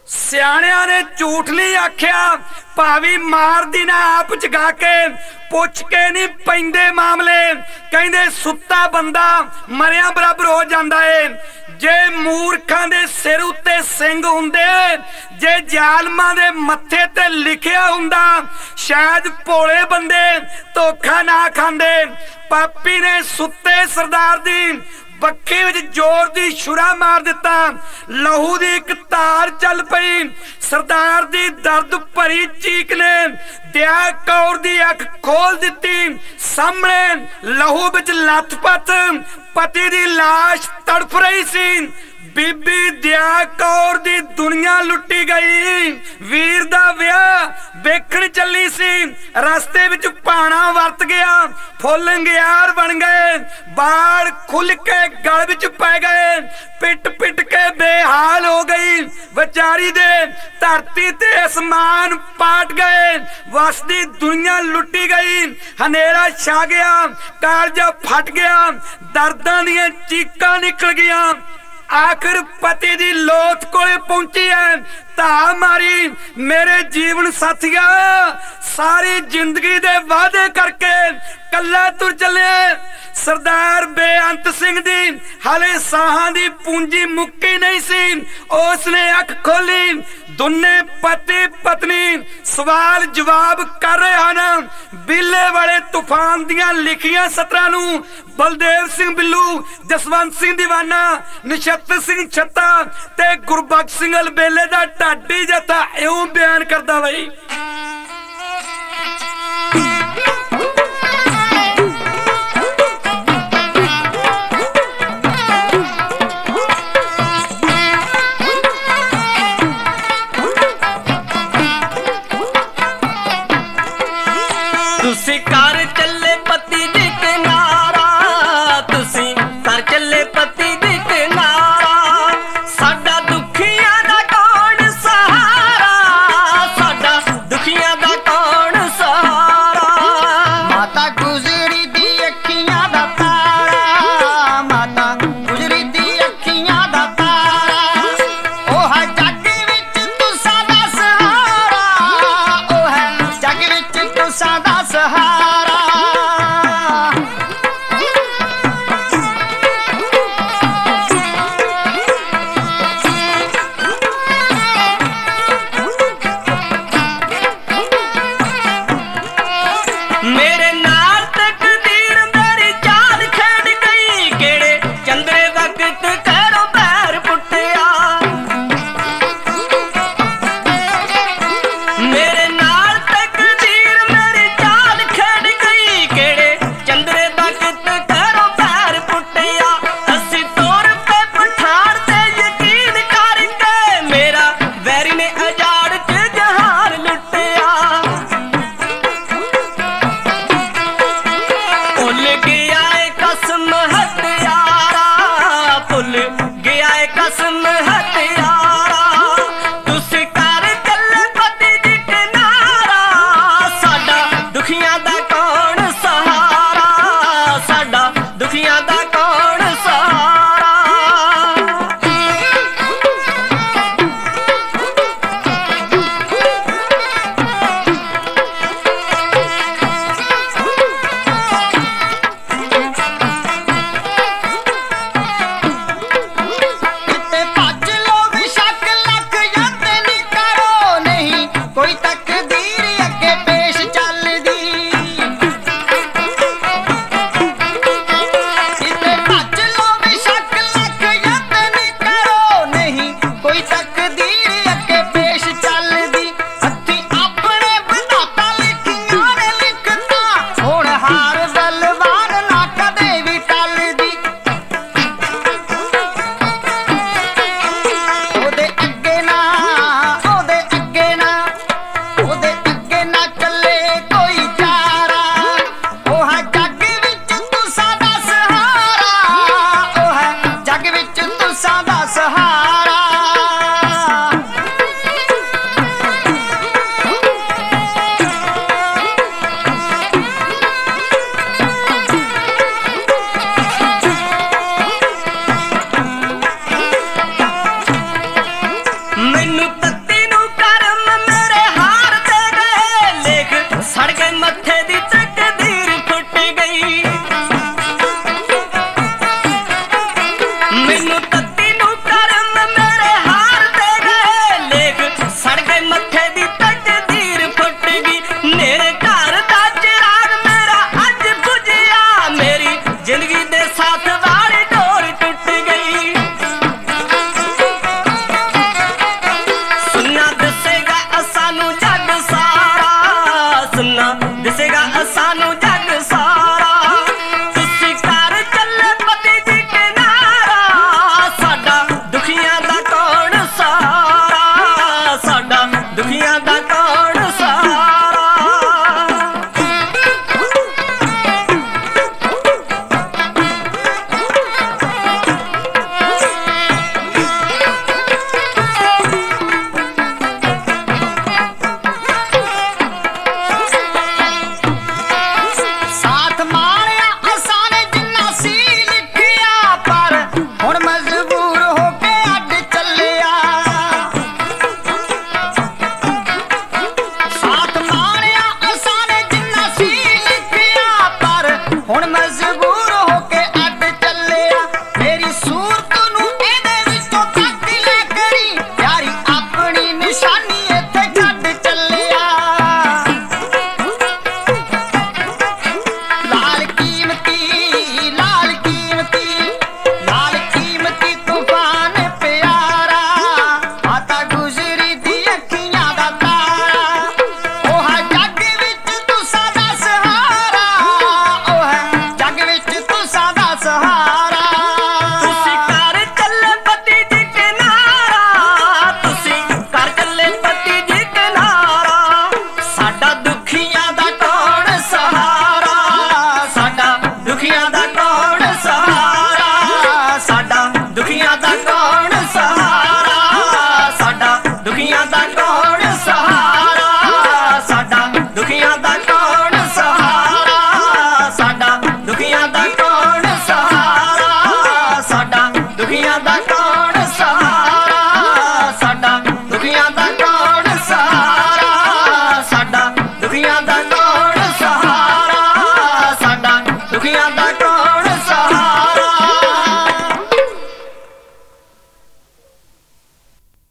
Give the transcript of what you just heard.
ਸਿਆਣਿਆਂ ਨੇ ਝੂਠ नहीं आख्या, भावी मार दी ना आप जगा के, पुछ के नहीं पैंदे मामले। कहंदे सुत्ता बंदा मरिया बराबर हो जांदा है। जे मूर्खां दे सिर उत्ते सिंग हुंदे, जे जालमां दे मत्थे ते लिखिया हुंदा, शायद भोले बंदे धोखा ना खांदे। पापी ने सुत्ते सरदार दी बक्खी विच जोर दी छुरा मार दिता, लहू दी एक तार चल पई। सरदार दी दर्द भरी चीक ने दया कौर दी अख खोल दिती। सामने लहू विच लथपथ पति दी लाश तड़फ रही सी। बीबी दया कौर दी दुनिया लुटी गई। वीर दा विआह वेखण चली सी, रस्ते विच पाना वरत गया, फुल अंगियार बन गए, बाल खुल के गल विच पै गए, पिट पिट के बेहाल हो गई। बेचारी दे धरती ते आसमान पाट गए, वसदी दुनिया लुटी गई। हनेरा छा गया, कालजा फट गया, दर्दां दियां चीकां निकल गईयां। आखिर पति दी लोथ कोले पहुंची है, धा मारी मेरे जीवन साथिया। सारी जिंदगी दे वादे करके कल्ला तुर चले। सरदार बेअंत सिंह दी हाले साहां दी पूंजी मुक्की नहीं सी। उसने अख खोली, दोने पति पत्नी सवाल जवाब कर रहे हैं। बिल्ले वाले तूफान दियां लिखियां सतरां नूं बलदेव सिंह बिल्लू, जसवंत सिंह दीवाना, नछत्तर सिंह छत्ता ते गुरबख्श सिंह अलबेले दा ढाडी जत्था इउं बयान करदा बई। तुसी कर चले पति दी किनारा, तुसी कर चले पति दी किनारा। साडा दुखियां दा कौन सहारा, साडा दुखियां दा कौन सहारा। माता गुजरी दी अखियां दा तारा, माता गुजरी दी अखियां दा तारा। ओ है जग विच तुसां दा सहारा, ओ है जग विच तुसां दा सहारा। मेरे नाल तकदीर मेरी चाल खेड गई, केड़े चंद्रे वक्त करो पैर पुट्टिया। मेरे नाल तकदीर मेरी चाल खेड गई, केड़े चंद्रे वक्त करो पैर पुट्टिया। अस्सी तौर पे पठान ते यकीन करके मेरा वैरी ने अजाड़ च जहान लुटिया। भुल गया है कसम हथियारा, भुल गया है कसम हथियारा। तुसी कर चले पति दी किनारा, साडा दुखियां दा कौन सहारा, साडा दुखियां दा कौन सहारा। किते भज लो बेशक लख यत्न नी करो, नहीं कोई तकदीर अगे पेश चलदी। किते भज लो बेशक लख यत्न नी करो, नहीं कोई तकदीर